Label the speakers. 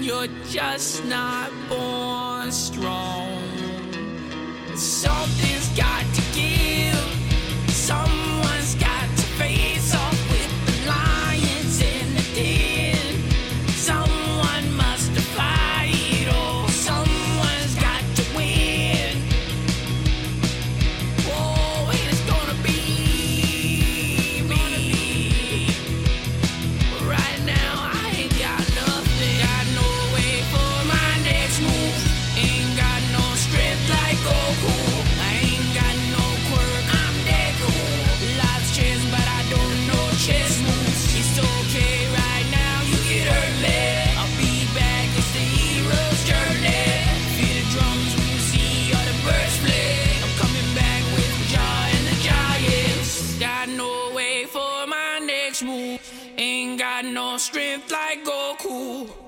Speaker 1: You're just not born strong. Something's got to give. Someone's got to face off with the lions in the den. Someone must fight, or someone's got to win. Oh, and it's gonna be me. Right now, I ain't got nothing. Got no way for my next move. Ain't got no strength like Goku. I ain't got no quirk, I'm dead cool. Life's chess, but I don't know chess moves. It's okay right now, you get hurt, man. I'll be back, it's the hero's journey. Feel the drums when you see all the birds play. I'm coming back with Jaw and the Giants. Got no way for my next move. Ain't got no strength like Goku.